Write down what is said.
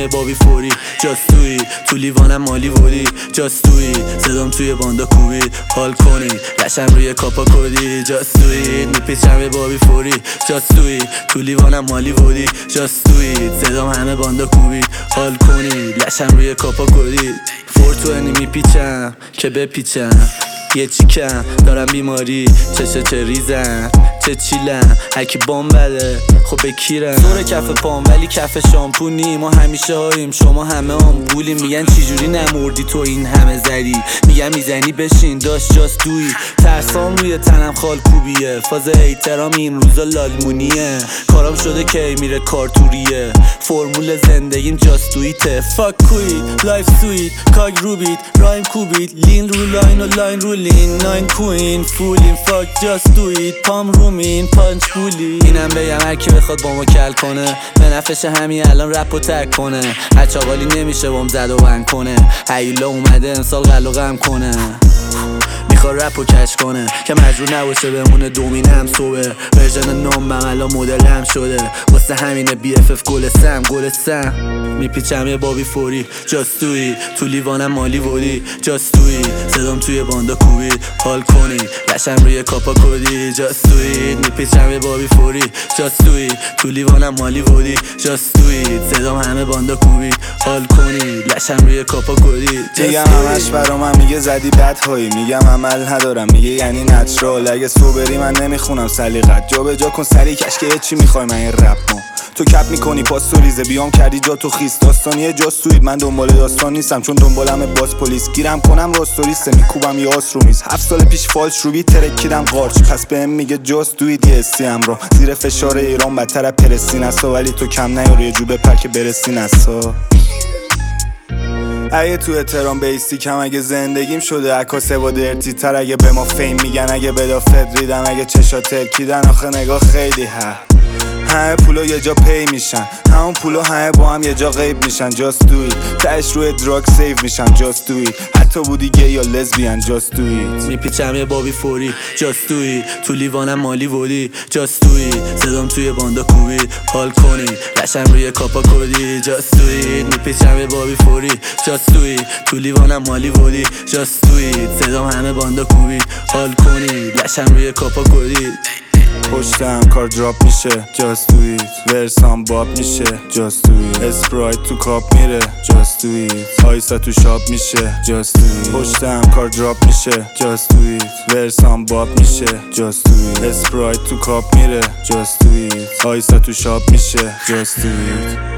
میپیچم بابی فوری جاست دوی تو لیوانم مالی ولی جاست دوی صدام توی باندا کوبی حال کنی لشم روی کاپا کدی جاست دوی میپیچم بابی فوری جاست دوی تو لیوانم مالی ولی جاست دوی صدام همه باندا کوبی حال کنی لشم روی کاپا کدی فورتوانی میپیچم که بپیچم یه چیکم دارم بیماری چه ریزن چه چیلم هرکی بام بده خب بکیرم زور کف پام ولی کف شامپونی ما همیشه هاییم شما همه آمبولیم میگن چجوری نمردی تو این همه زدی میگن میزنی بشین داشت جاست دوی ترسام روی تنم خال کوبیه فاز احترام این روزا لالمونیه کارام شده کی میره کارتوریه فرمول زندگیم جاست دویته فاک کویت لایف سویت کاگ روبیت رایم کوبیت لین رو لاین و لاین رو لین ناین کوین فولین فاک جاست دویت پام رومین پانچ بولی اینم بگم هرکی بخواد با ما کل کنه به نفش همین الان رپ و تک کنه هر چاقالی نمیشه بام زد و بند کنه هیولا اومده امسال قل و غم کنه میخواد رپ و کش کنه که مجبور نباشه بمونه دومینم صبح ورژن نام الان مدلم شده واسه همینه BFF گل سم میپیچم یه بابی فوری جاست دوی تو لیوانم مالی ولی جاست دوی صدام توی باندا کوبی حال کنی لشم روی کاپا کدی جاست دوی میپیچم یه بابی فوری جاست دوی تو لیوانم مالی ولی جاست دوی صدام همه باندا کوبی حال کنی لشم روی کاپا کدی میگم همش برا من میگه زدی بد هایی میگم عمل ندارم میگه یعنی نچرال اگه سوبری من نمیخونم سلیقت جا به جا کن سری کش که چی میخوای من این رپ ما تو کپ میکنی پاس تو ریزه بیام کردی جا تو خیست داستانیه جاست دوید من دنبال داستان نیستم چون دنبالم باز پلیس گیرم کنم راستوریسته میکوبم یه آس رو میز 7 سال پیش فالش رو بی ترکیدم قارچ پس بهم میگه جاست دوید یه استیم رو زیر فشار ایران بدتر از پرستین هستا ولی تو کم نیاری یه جو بپر که برسین هستا اگه تو احترام بیستی کم اگه زندگیم شده عکاسه با درتی تر اگه به ما فیم میگن اگه بدافت ریدم اگه چشا ترکیدن آخه نگاه خیلی همه پولا یه جا پی میشن همون پولا همه با هم یه جا غیب میشن جاست دوید تهش روی دراگ سیو میشن جاست دوید حتی بودی گی یا لزبیان جاست دوید میپیچم یه بابی فوری جاست دوید تو لیوانم مالی ولی جاست دوید صدام توی باندا کوبی حال کنی لشم روی کاپا کدی جاست دوید میپیچم یه بابی فوری جاست دوید تو لیوانم مالی ولی جاست دوید صدام همه باندا کوبی حال کنی لشم روی کاپا کدی پشتم کار دراپ میشه جاست دوید ورسام باب میشه جاست دوید اسپرایت تو کاپ میره جاست دوید آیسا تو شاپ میشه جاست دوید پشتم کار دراپ میشه جاست دوید ورسام باب میشه جاست دوید اسپرایت تو کاپ میره جاست دوید آیسا تو شاپ میشه جاست دوید